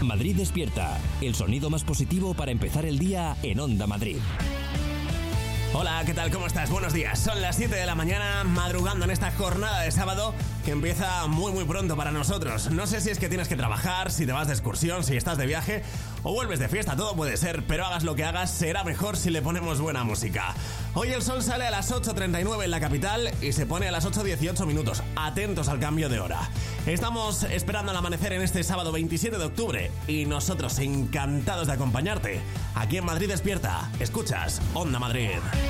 Madrid despierta, el sonido más positivo para empezar el día en Onda Madrid. Hola, ¿qué tal? ¿Cómo estás? Buenos días. Son las 7 de la mañana, madrugando en esta jornada de sábado que empieza muy pronto para nosotros. No sé si es que tienes que trabajar, si te vas de excursión, si estás de viaje o vuelves de fiesta, todo puede ser, pero hagas lo que hagas, será mejor si le ponemos buena música. Hoy el sol sale a las 8:39 en la capital y se pone a las 8:18 minutos. Atentos al cambio de hora. Estamos esperando el amanecer en este sábado 27 de octubre y nosotros encantados de acompañarte. Aquí en Madrid despierta, escuchas Onda Madrid.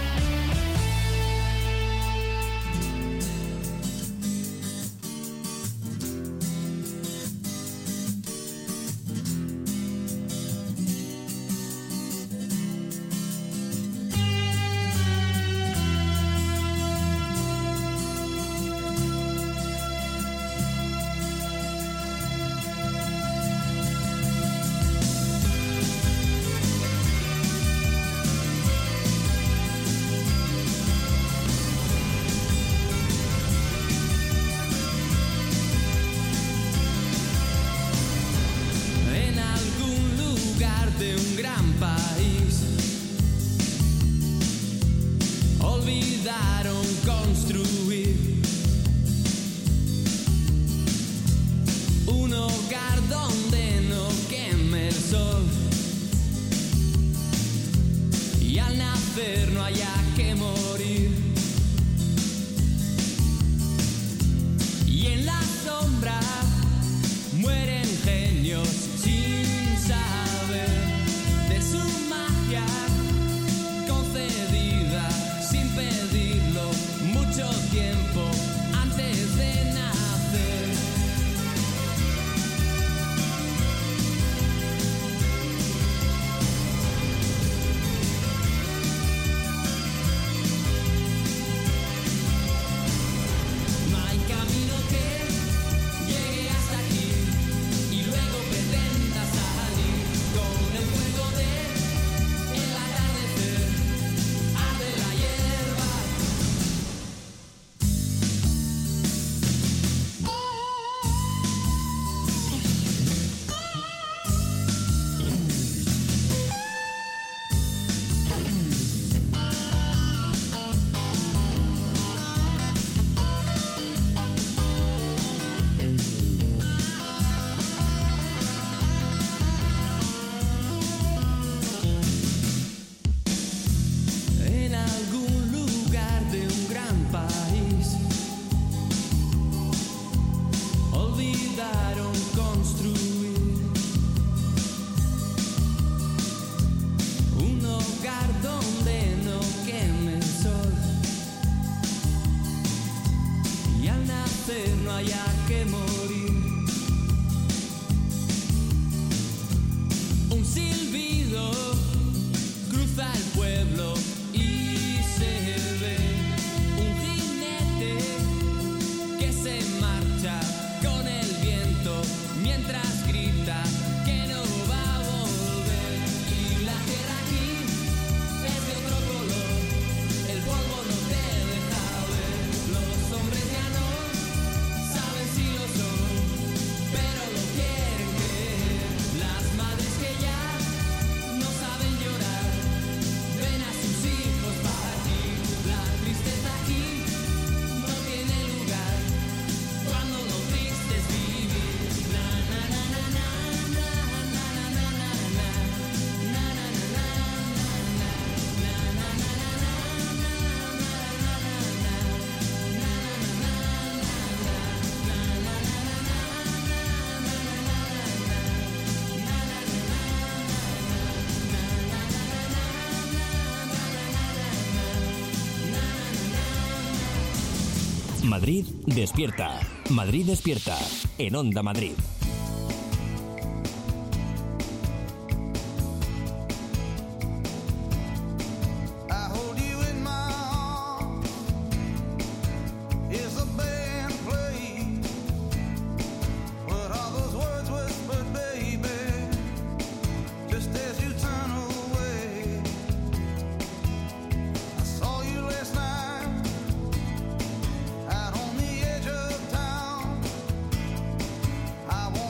Madrid despierta. Madrid despierta en Onda Madrid. I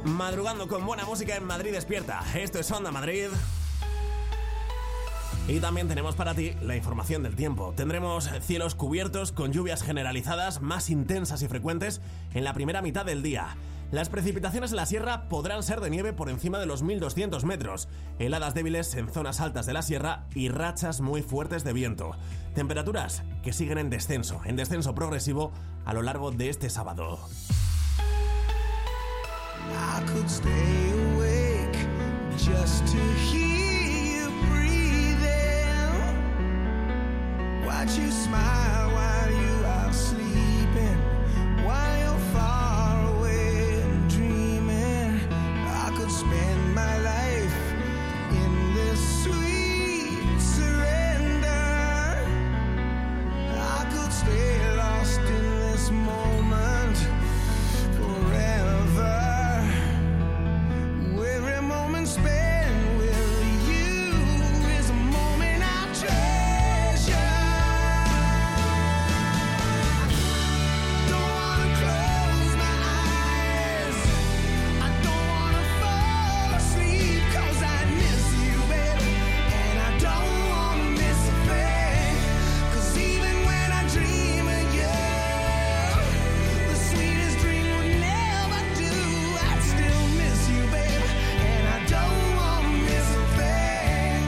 madrugando con buena música en Madrid Despierta. Esto es Onda Madrid. Y también tenemos para ti la información del tiempo. Tendremos cielos cubiertos con lluvias generalizadas más intensas y frecuentes en la primera mitad del día. Las precipitaciones en la sierra podrán ser de nieve por encima de los 1200 metros, heladas débiles en zonas altas de la sierra y rachas muy fuertes de viento. Temperaturas que siguen en descenso progresivo a lo largo de este sábado. I could stay awake just to hear you breathing. Watch you smile while you are sleeping, while you're far away and dreaming. I could spend my life in this sweet surrender. I could stay lost in this moment forever. Every moment spent with you is a moment I treasure. Don't wanna close my eyes, I don't wanna fall asleep, 'cause I miss you, baby, and I don't wanna miss a thing. 'Cause even when I dream of you, the sweetest dream would never do. I'd still miss you, baby, and I don't wanna miss a thing.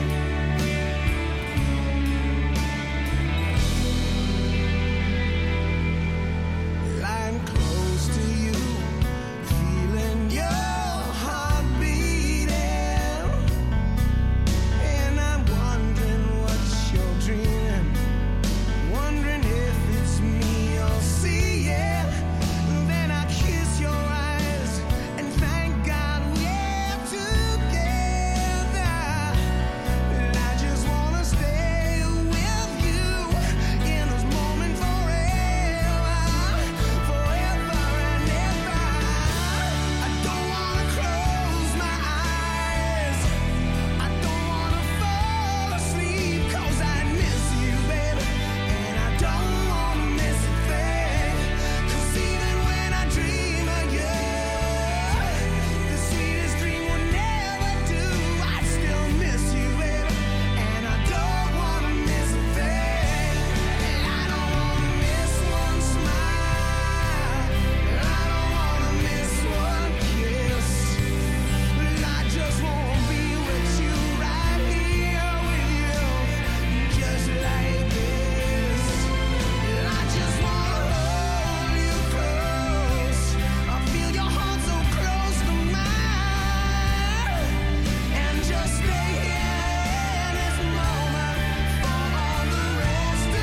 Lying close to you, feeling your heart beating, and I'm wondering what you're dreaming, wondering if it's me you're seeing. Then I kiss your eyes and thank God we're together. And I just wanna stay with you in this moment forever, forever and ever. I don't wanna close my eyes, I don't wanna fall asleep, 'cause I miss you, baby, and I don't wanna miss a thing. 'Cause even when I dream of you, the sweetest dream would never do. I'd still miss you, baby, and I don't wanna miss a thing. And I don't wanna miss one smile, I don't wanna miss one kiss. And I just wanna be with you, right here with you, just like this. And I just wanna hold you close, I feel your heart so close to mine, and just stay here in this moment for all the rest of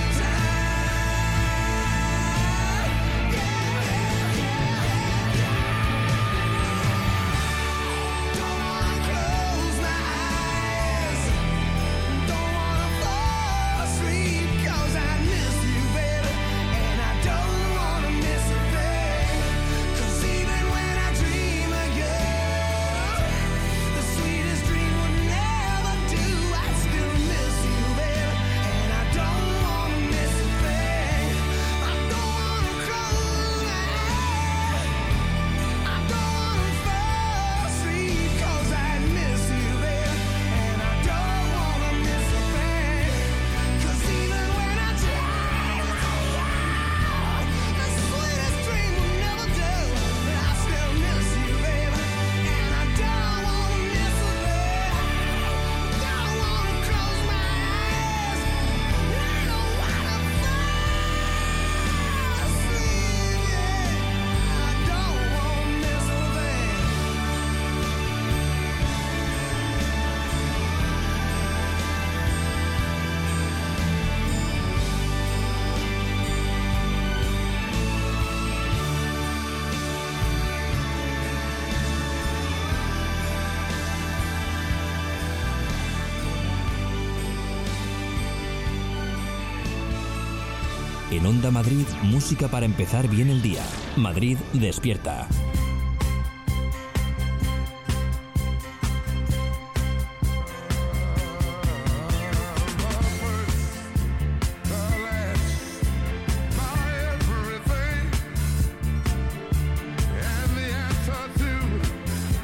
time. Don't wanna close my eyes, don't wanna fall asleep, 'cause I miss you, baby, and I don't wanna miss a thing. 'Cause even when I dream of you, the sweetest dream would never do. I still miss you, baby, and I don't wanna miss a thing. I don't wanna close my eyes, I don't wanna fall asleep, 'cause I miss you, baby, and I don't wanna miss a thing. 'Cause even when I dream of you, the sweetest dream will never do. But I still miss you, baby, and I don't wanna miss a thing. Don't wanna close my eyes, I don't wanna fall asleep, yeah. I don't wanna miss a thing. En Onda Madrid, música para empezar bien el día. Madrid Despierta. My everything, and the answer to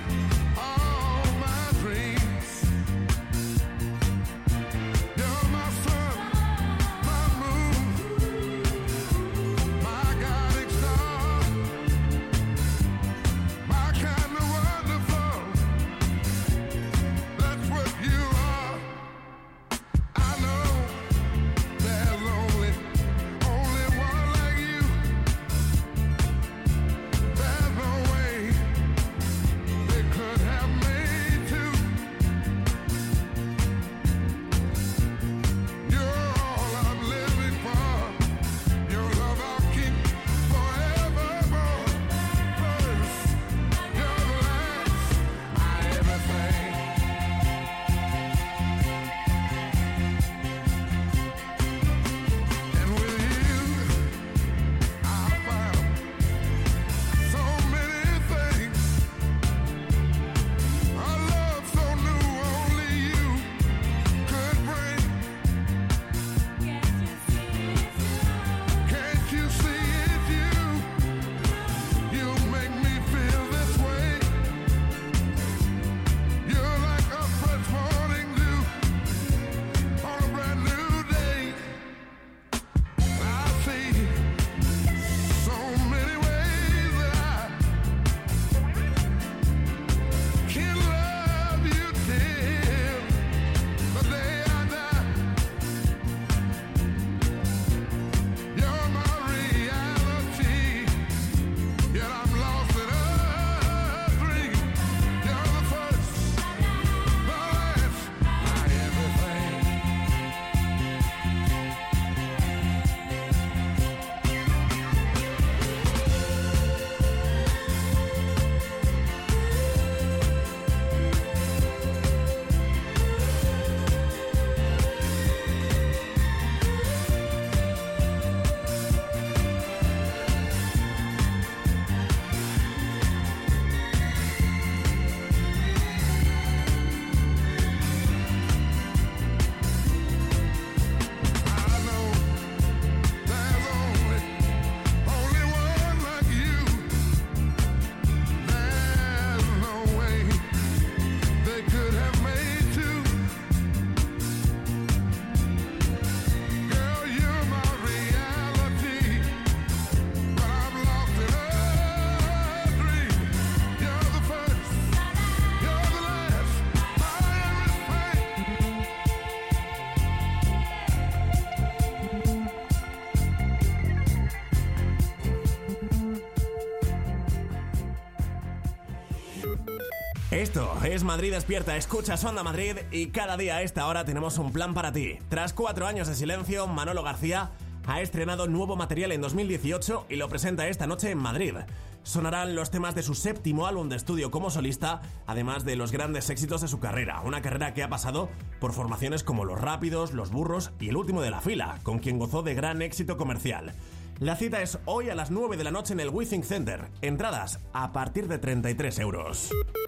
Esto es Madrid Despierta, escuchas Onda Madrid y cada día a esta hora tenemos un plan para ti. Tras 4 años de silencio, Manolo García ha estrenado nuevo material en 2018 y lo presenta esta noche en Madrid. Sonarán los temas de su 7º álbum de estudio como solista, además de los grandes éxitos de su carrera. Una carrera que ha pasado por formaciones como Los Rápidos, Los Burros y El Último de la Fila, con quien gozó de gran éxito comercial. La cita es hoy a las 9 de la noche en el WeThink Center. Entradas a partir de 33 euros.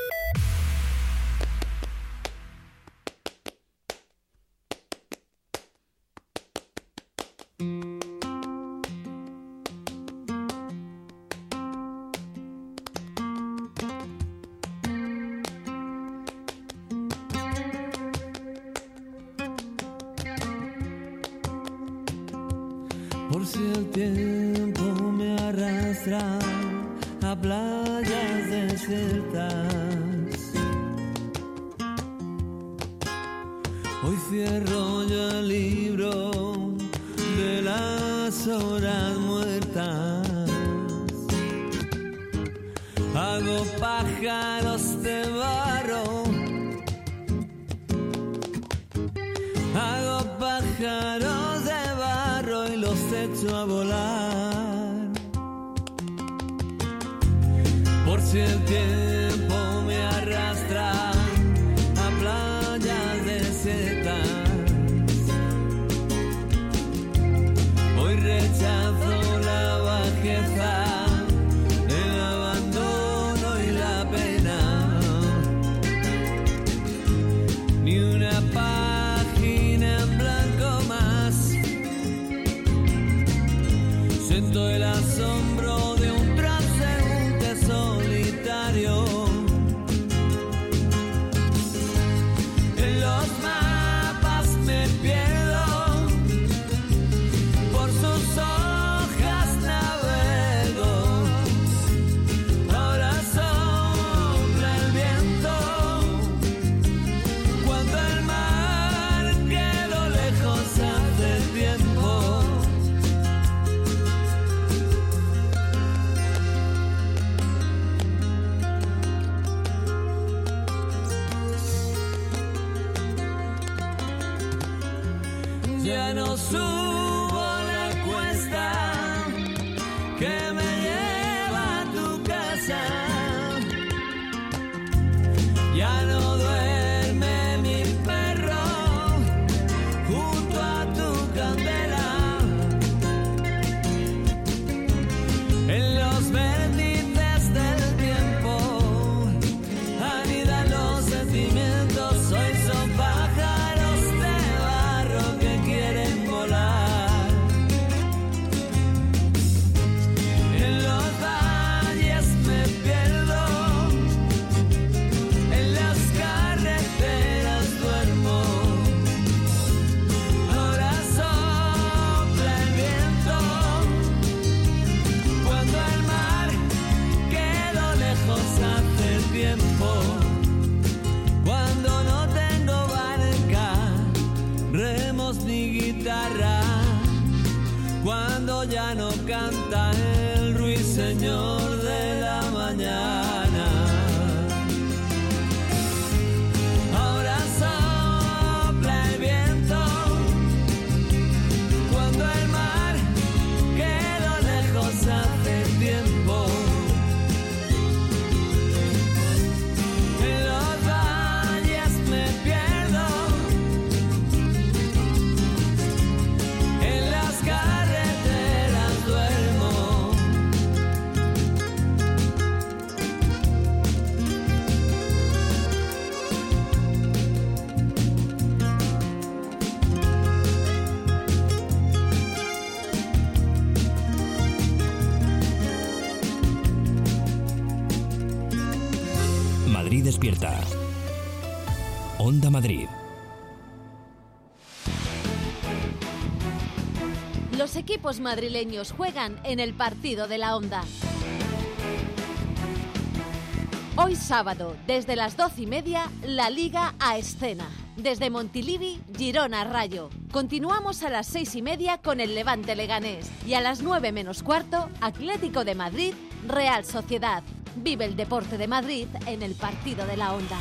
Por si el tiempo me arrastra a playas desiertas, hoy cierro yo el libro de las horas muertas. Hago pájaros de barro, hago pájaros de barro y los echo a volar. Por si el tiempo me arrastra a playas desiertas, hoy rechazo la bajeza, el abandono y la pena. Ni una página en blanco más. Siento el asombro de un transeúnte solitario. En los mapas me pierdo, por sus hojas navego. Ahora sopla el viento, cuando el mar quedó lejos hace tiempo. Ya no subo la cuesta que me lleva a tu casa. Ya no duerme mi perro junto a tu candela. En los vértices del tiempo anidan los sentimientos. Hoy son pájaros de barro que quieren volar. En los valles me pierdo, en las carreteras duermo. Ahora sopla el viento, cuando el mar quedó lejos hace tiempo. Cuando no tengo barca, remos ni guitarra, cuando ya no canta el ruiseñor de la mañana. Ahora sopla el viento, cuando el mar quedó lejos hace tiempo. En los valles me pierdo, en las carreteras duermo. Madrid Despierta. Onda Madrid. Los equipos madrileños juegan en el partido de la Onda. Hoy sábado, desde las 12:30, la Liga a escena. Desde Montilivi, Girona Rayo. Continuamos a las 6:30 con el Levante Leganés. Y a las 9 menos cuarto, Atlético de Madrid, Real Sociedad. Vive el deporte de Madrid en el partido de la Onda.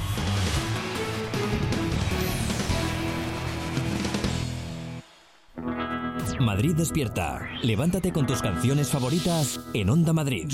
Madrid despierta. Levántate con tus canciones favoritas en Onda Madrid.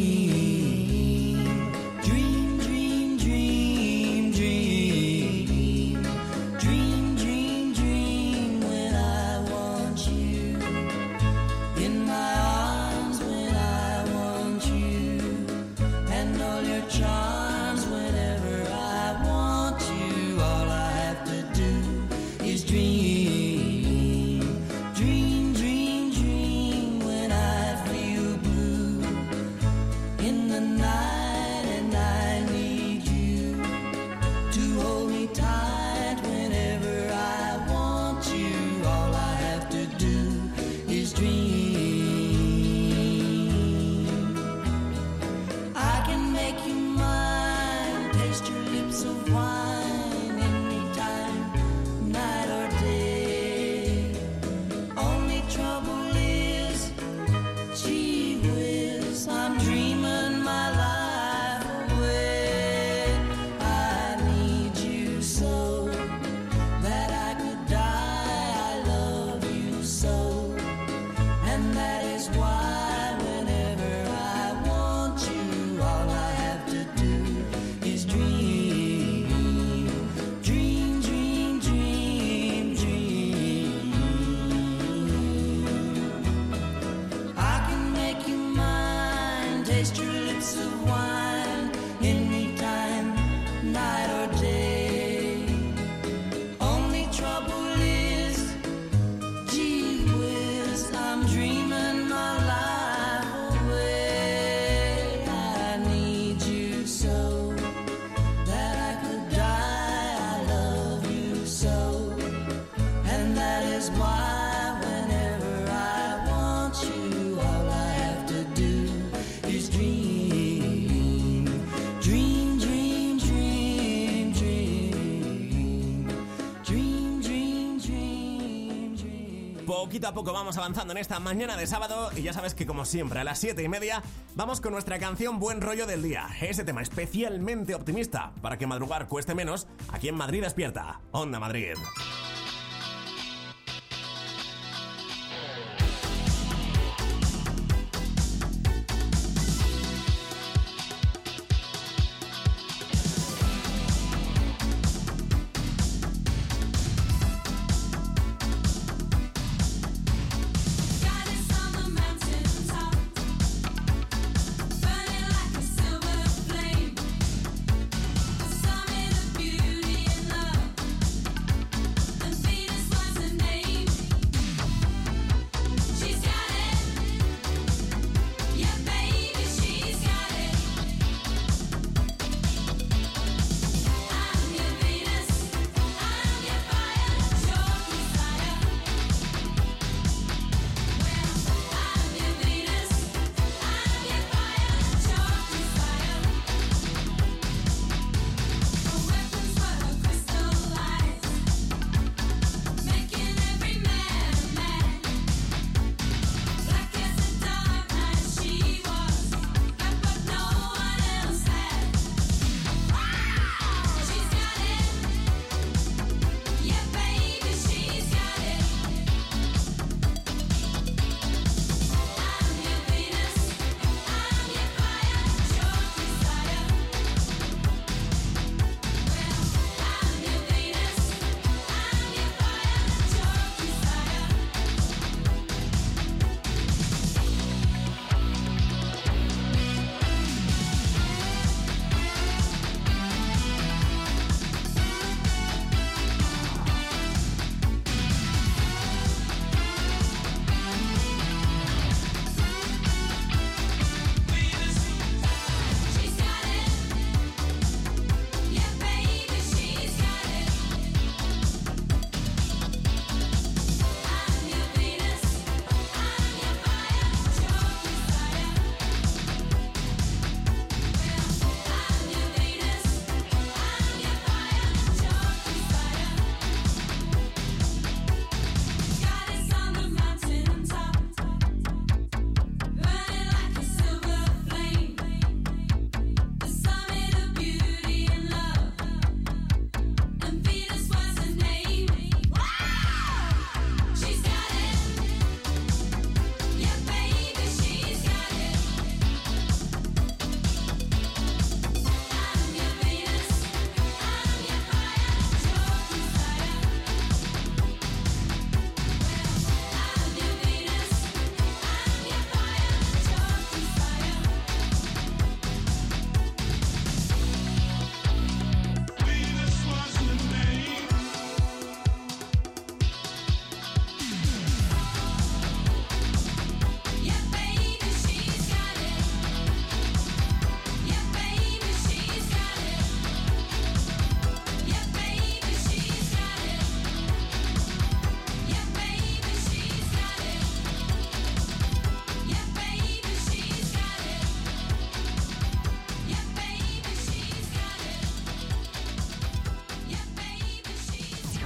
Poquito a poco vamos avanzando en esta mañana de sábado y ya sabes que como siempre a las 7:30 vamos con nuestra canción Buen Rollo del Día. Ese tema especialmente optimista para que madrugar cueste menos aquí en Madrid despierta. Onda Madrid.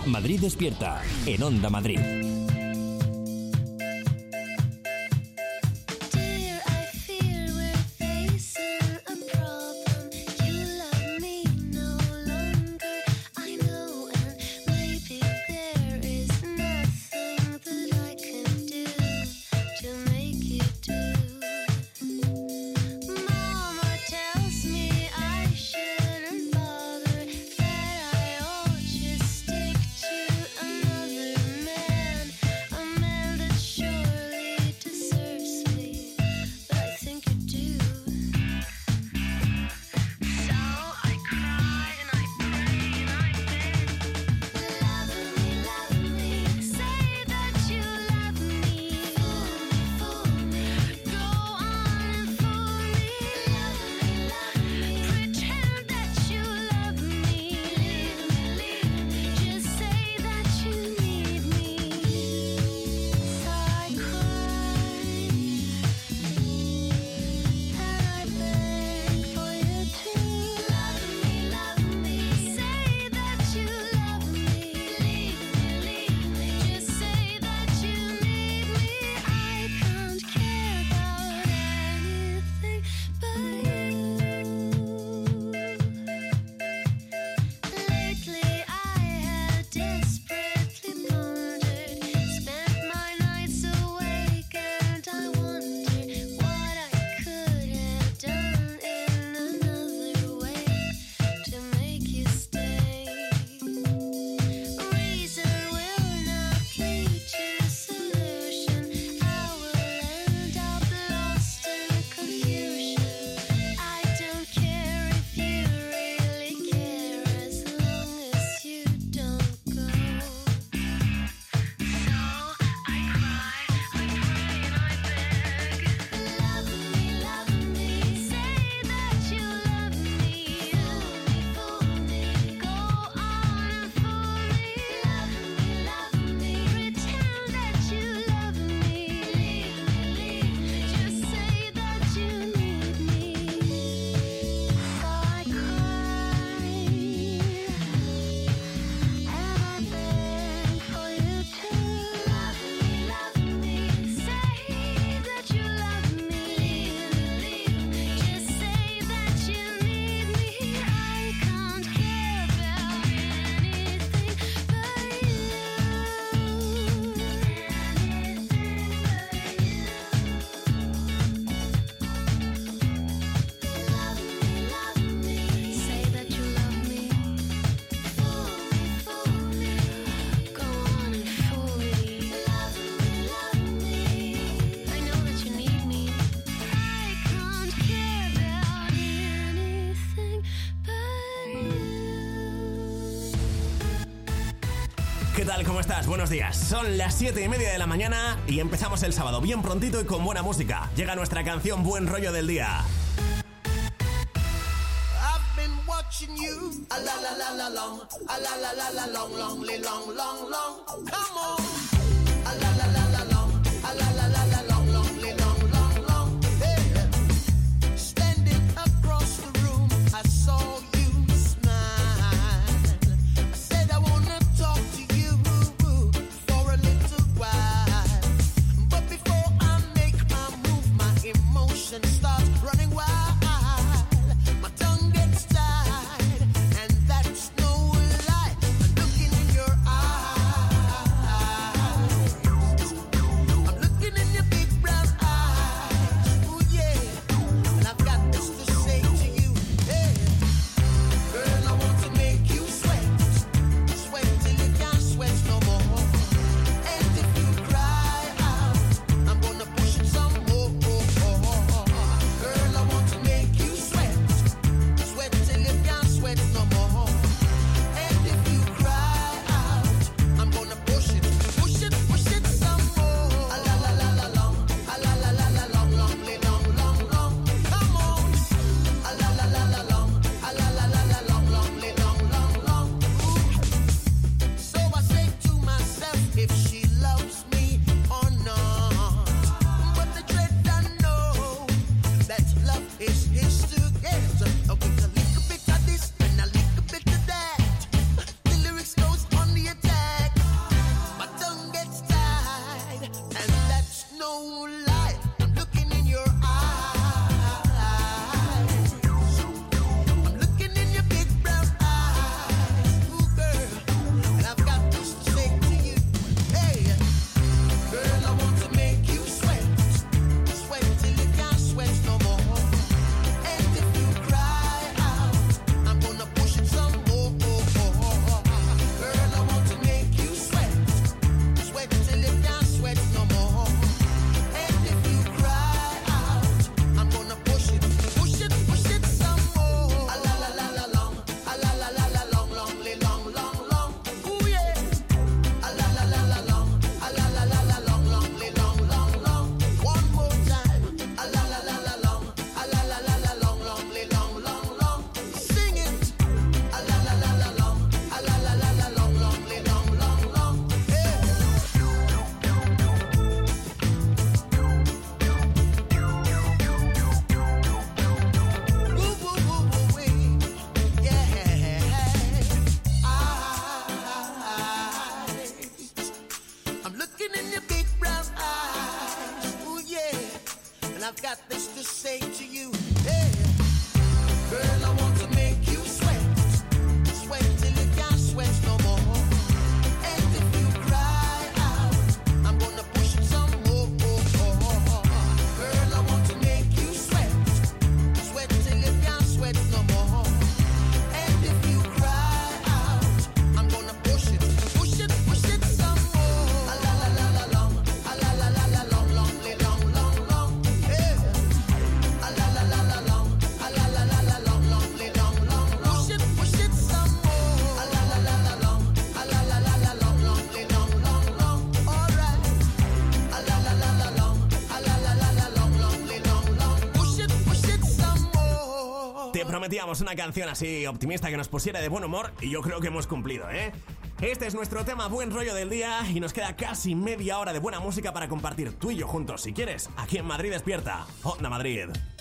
Madrid Despierta, en Onda Madrid. ¿Qué tal? ¿Cómo estás? Buenos días. Son las 7:30 de la mañana y empezamos el sábado bien prontito y con buena música. Llega nuestra canción Buen Rollo del Día. I've been watching you, a la la la la long, a la la la la long, long, long, long, long. Come on, a la la la la long, a la la la la long, long, long, long, long. Hey, standing across the room, I saw you smile. I said I wanna talk to you for a little while, but before I make my move, my emotions start running wild. My tongue gets tied, and that's no lie. I'm looking in your eyes. prometíamos una canción así optimista que nos pusiera de buen humor y yo creo que hemos cumplido, ¿eh? Este es nuestro tema buen rollo del día y nos queda casi media hora de buena música para compartir tú y yo juntos, si quieres, aquí en Madrid Despierta, Onda Madrid.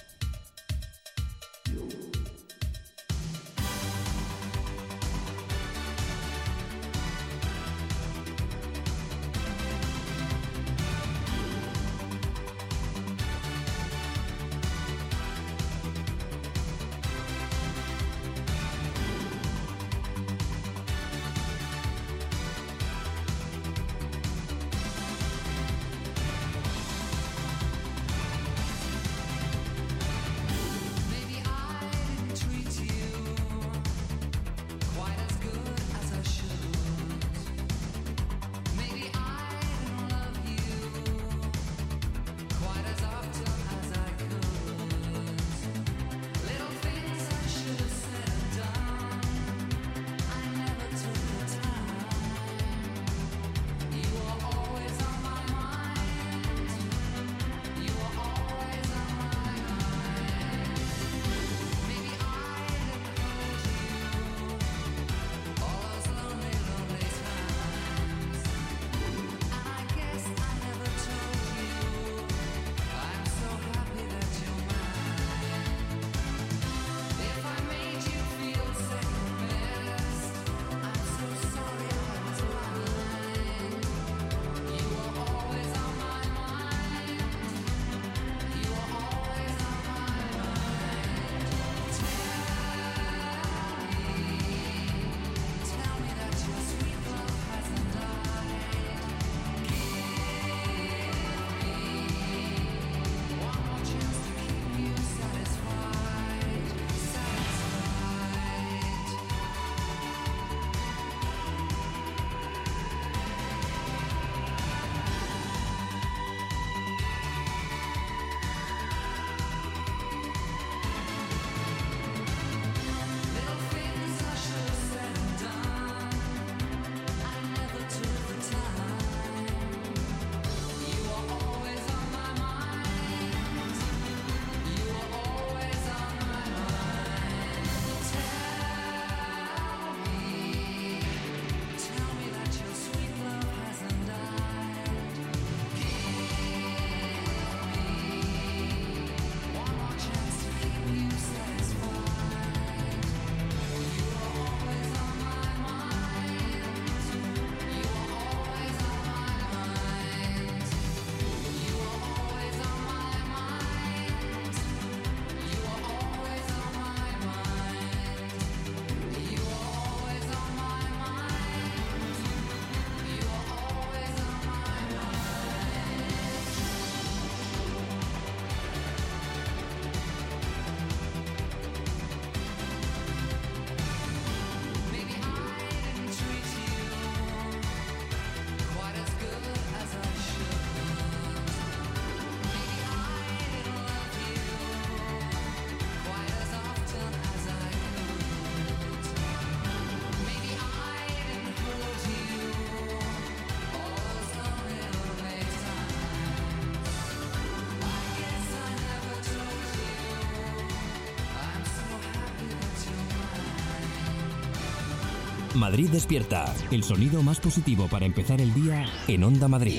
Madrid Despierta, el sonido más positivo para empezar el día en Onda Madrid.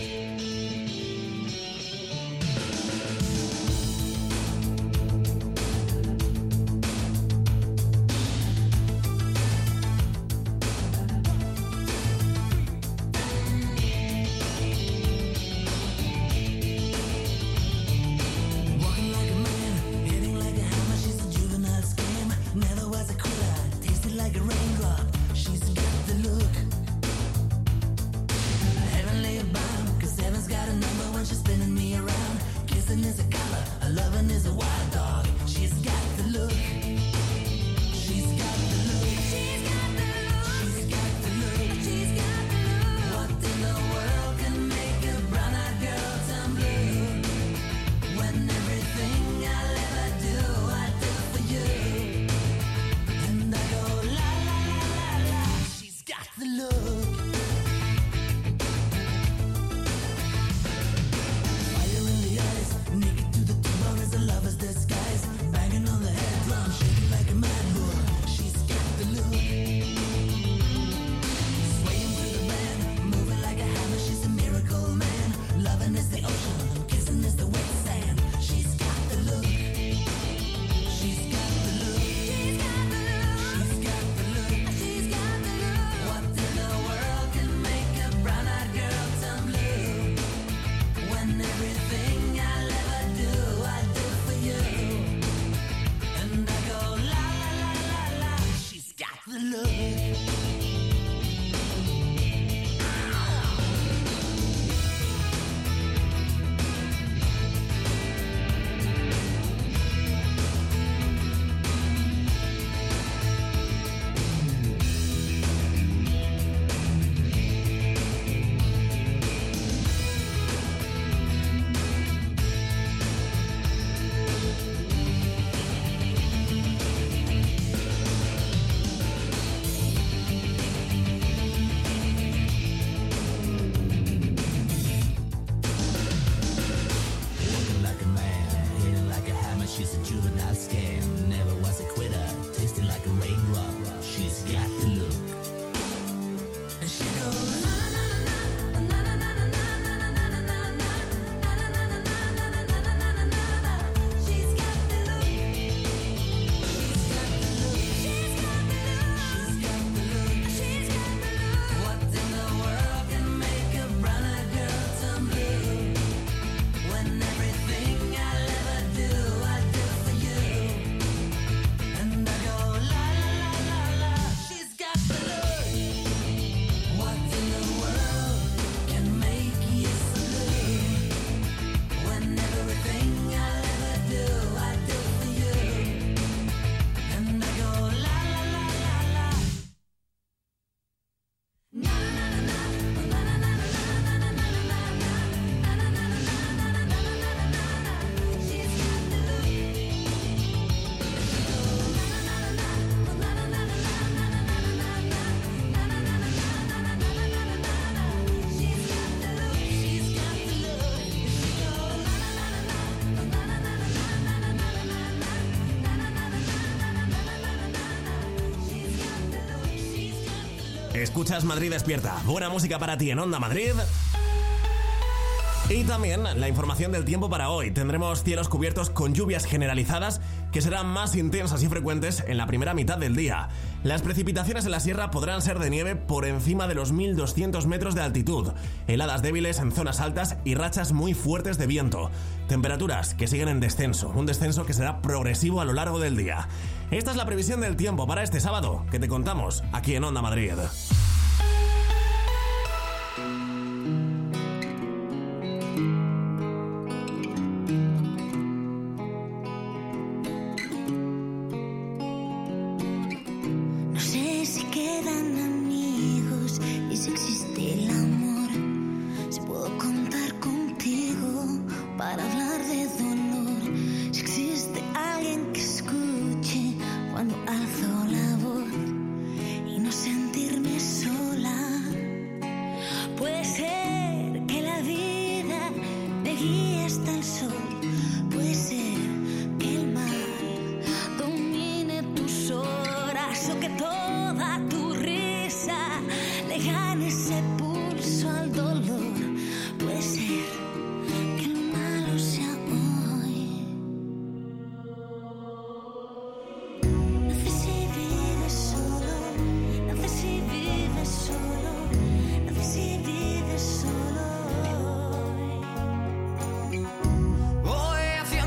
La la the look. Escuchas Madrid Despierta, buena música para ti en Onda Madrid. Y también la información del tiempo para hoy. Tendremos cielos cubiertos con lluvias generalizadas que serán más intensas y frecuentes en la primera mitad del día. Las precipitaciones en la sierra podrán ser de nieve por encima de los 1.200 metros de altitud, heladas débiles en zonas altas y rachas muy fuertes de viento. Temperaturas que siguen en descenso, un descenso que será progresivo a lo largo del día. Esta es la previsión del tiempo para este sábado que te contamos aquí en Onda Madrid.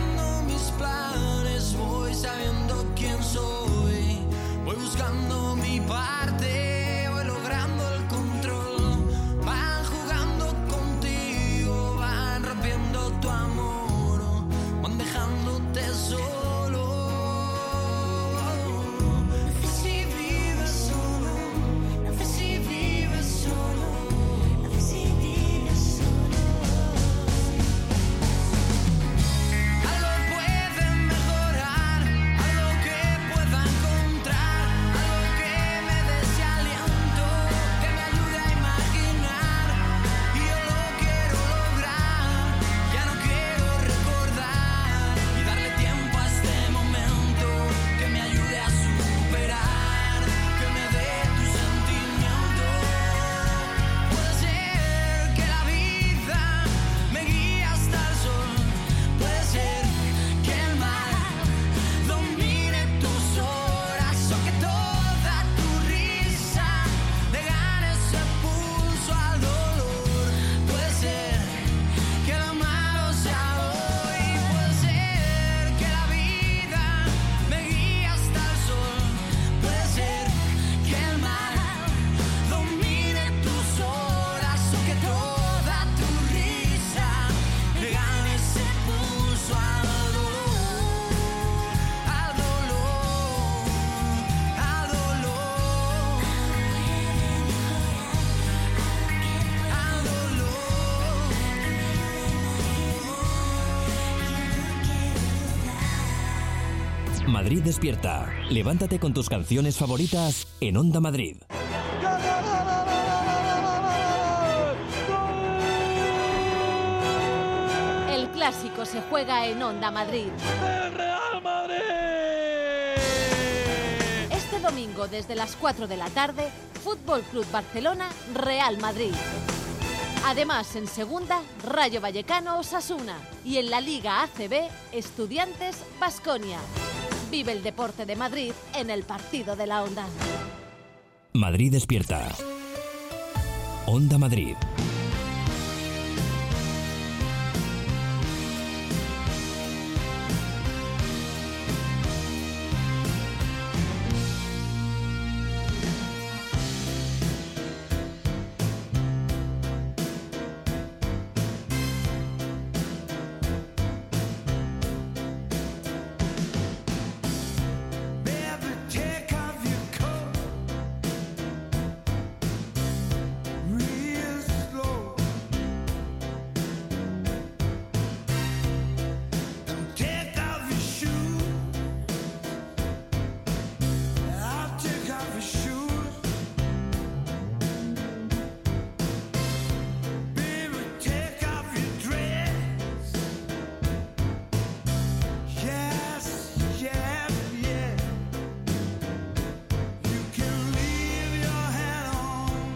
Voy buscando mi Madrid despierta. Levántate con tus canciones favoritas en Onda Madrid. El clásico se juega en Onda Madrid. ¡El Real Madrid! Este domingo desde las 4 de la tarde, Fútbol Club Barcelona, Real Madrid. Además, en segunda, Rayo Vallecano Osasuna. Y en la Liga ACB, Estudiantes Baskonia. Vive el deporte de Madrid en el partido de la Onda. Madrid despierta. Onda Madrid. Baby, take off your coat real slow and take off your shoes. I'll take off your shoes. Baby, take off your dress. Yes, yes, yes. You can leave your hat on.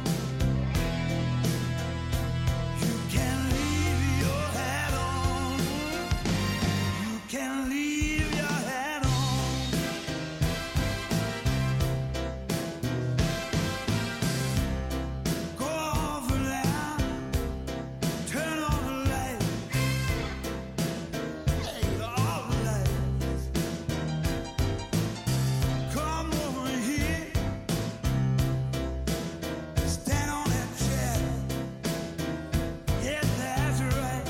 You can leave your hat on. You can leave your hat on. Go over there. Turn on the light. Hey, all the lights. Come over here. Stand on that chair. Yes, that's right.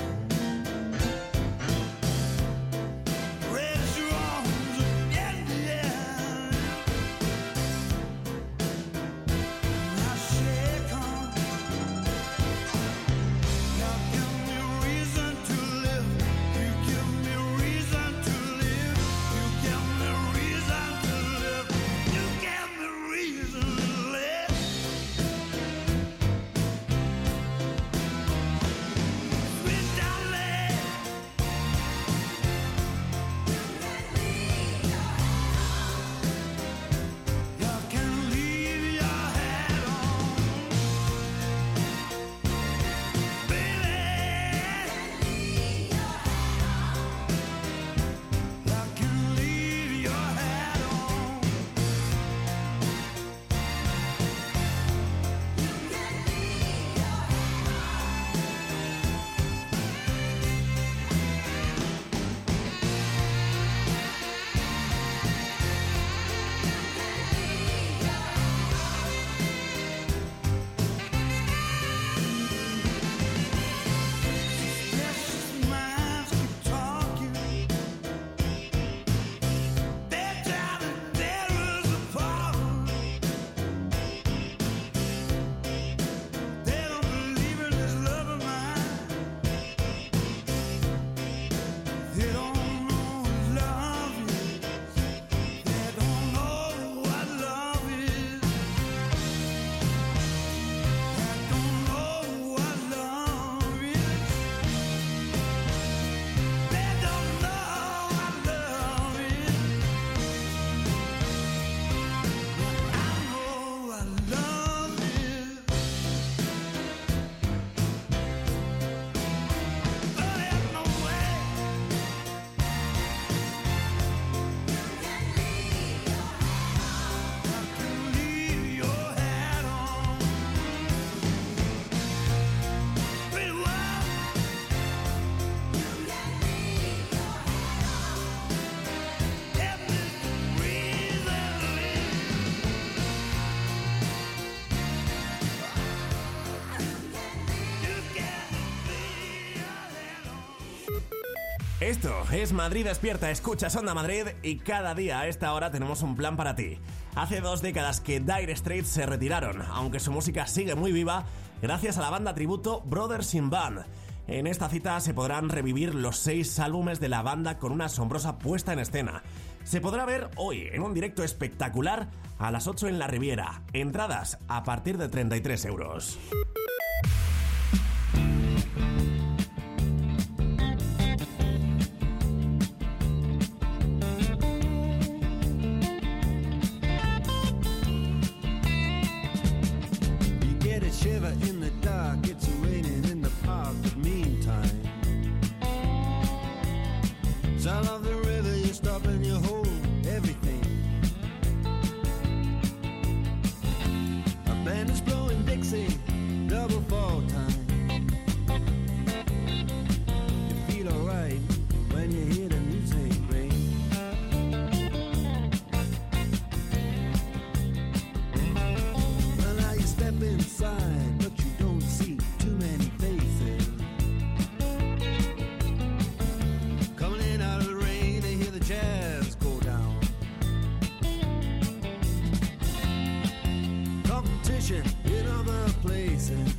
Raise your arms again, yeah. Now shake on. Now give me reason to live. You give me reason to live. You give me reason to live. You give me reason to live. Sweet darling. You can leave your hat on. Baby, you can leave your hat on. Precious minds keep talking. They're trying to tear us apart. They don't believe in this love of mine. They don't know what love is. They don't know what love is. They don't know what love is. They don't know what love is. I know what love is. But there's no way. You can leave your hat on. Pretty well. If there's reason to live. You can leave your hat on. Esto es Madrid despierta, escuchas Onda Madrid y cada día a esta hora tenemos un plan para ti. Hace 2 décadas que Dire Straits se retiraron, aunque su música sigue muy viva gracias a la banda tributo Brothers in Band. En esta cita se podrán revivir los 6 álbumes de la banda con una asombrosa puesta en escena. Se podrá ver hoy en un directo espectacular a las 8 en la Riviera. Entradas a partir de 33 euros. Shiver in the dark, it's raining in the park, but meantime, sound of the river, you stop and you hold everything. A band is blowing Dixie, double fall time. You feel alright when you hear the music ring. Well, now you step inside, but you don't see too many faces. Coming in out of the rain, they hear the jazz go down. Competition in other places,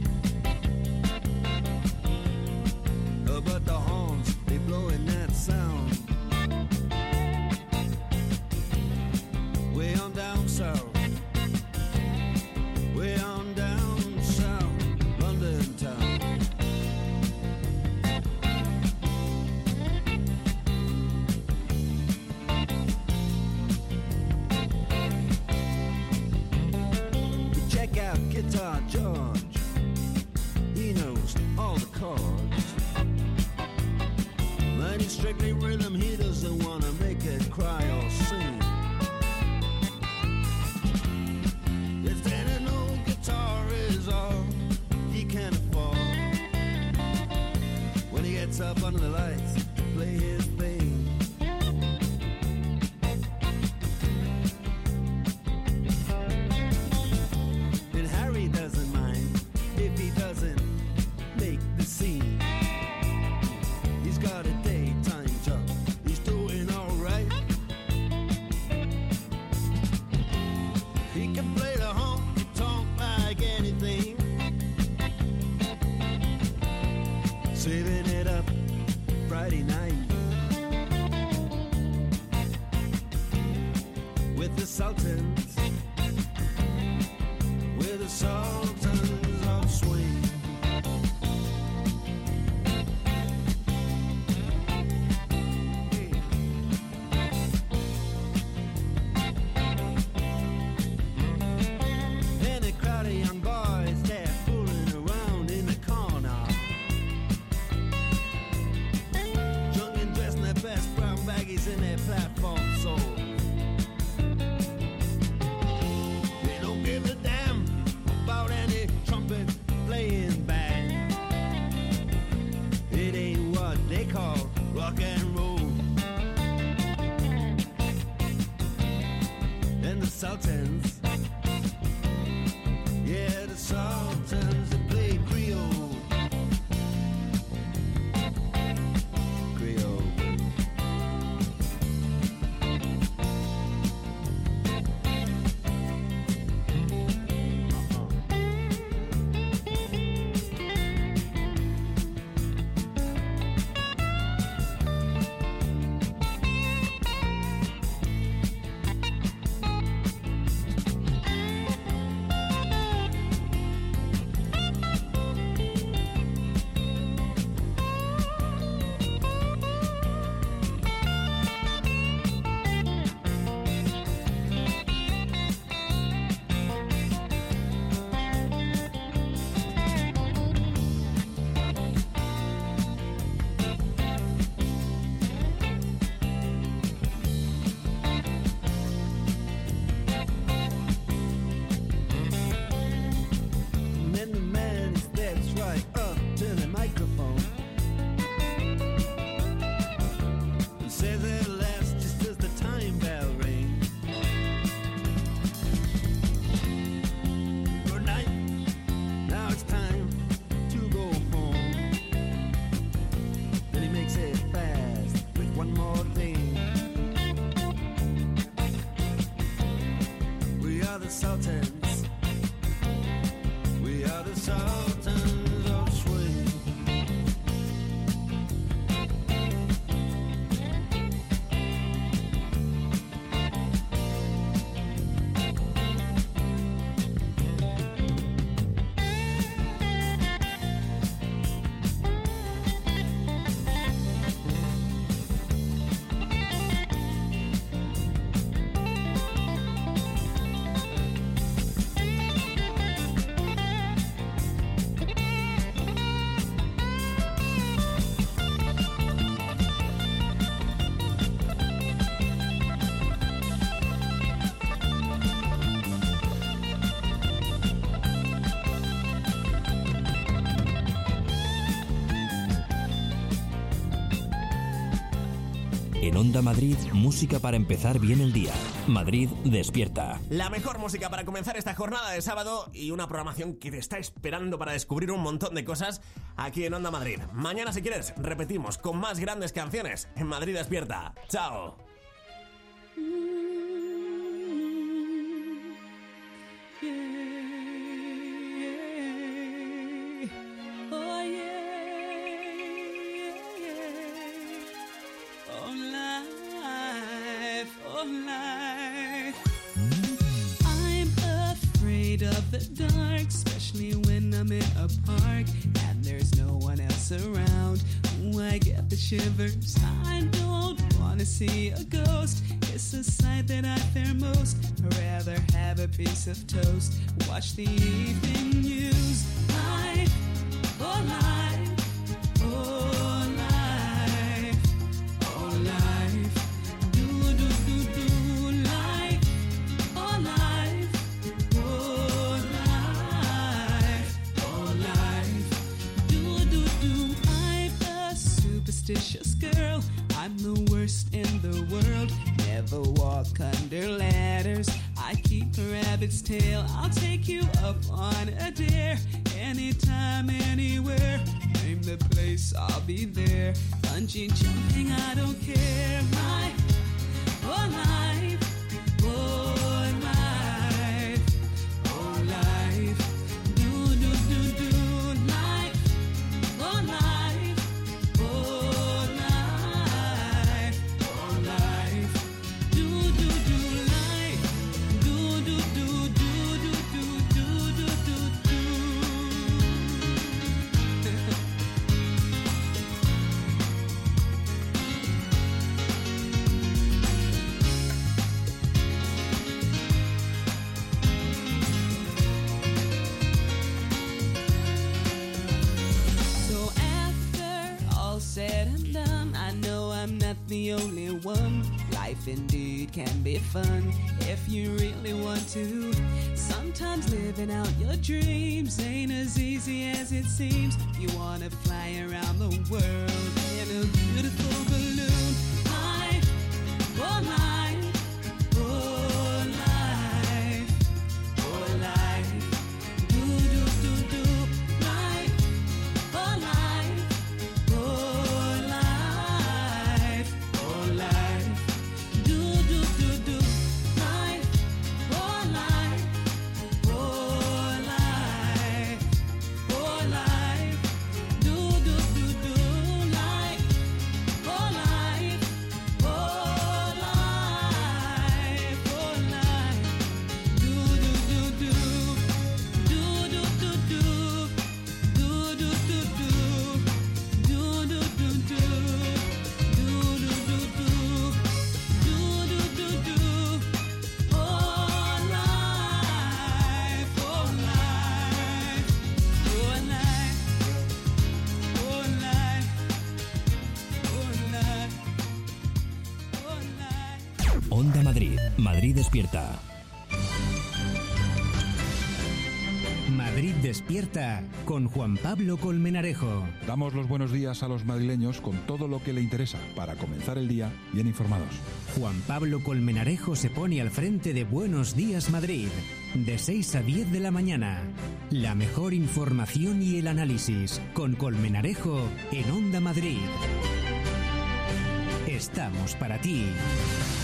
but the horns, they blowing that sound. Way on down south, way on down south, London town. You check out Guitar George, he knows all the chords. But he's strictly rhythm, he doesn't wanna make it cry or sing. If then an old guitar is all he can afford, when he gets up under the lights to play his thing. And Harry doesn't mind if he doesn't make the scene. He's got a daytime job, he's doing alright. He can play the honky tonk like anything, saving it up Friday night with the Sultans, with the Sultans of Swing. And a crowd of young boys, they're fooling around in the corner, drunk and dressed in their best brown baggies in their platform soles. They don't give a damn about any trumpet playing band. It ain't what they call rock and roll. And the Sultans, yeah, the Sultans, they play Creole. Creole. Sultans. We are the Sultans of Swing. Onda Madrid, música para empezar bien el día. Madrid despierta. La mejor música para comenzar esta jornada de sábado y una programación que te está esperando para descubrir un montón de cosas aquí en Onda Madrid. Mañana, si quieres, repetimos con más grandes canciones en Madrid despierta. ¡Chao! Of the dark, especially when I'm in a park and there's no one else around. Ooh, I get the shivers. I don't wanna see a ghost. It's a sight that I fear most. I'd rather have a piece of toast. Watch the evening news. Life, oh life, oh life, oh life. Do do do do life, oh life. Superstitious girl, I'm the worst in the world. Never walk under ladders. I keep a rabbit's tail. I'll take you up on a dare. Anytime, anywhere. Name the place, I'll be there. Bungee jumping, I don't care. My oh life, oh life, oh life. Do do do do life, oh life. The only one. Life indeed can be fun if you really want to. Sometimes living out your dreams ain't as easy as it seems. You wanna fly around the world in a beautiful balloon. Life, oh life, oh life, oh life. Do do do do life, oh life, oh life. Life, do do do do life, oh life, oh life, oh life, do do do do life, oh life, oh life, oh life, do do do do, do do do do, do do do do, do do do do. Onda Madrid, Madrid despierta. Madrid despierta con Juan Pablo Colmenarejo. Damos los buenos días a los madrileños con todo lo que le interesa para comenzar el día bien informados. Juan Pablo Colmenarejo se pone al frente de Buenos Días Madrid, de 6 a 10 de la mañana. La mejor información y el análisis con Colmenarejo en Onda Madrid. Estamos para ti.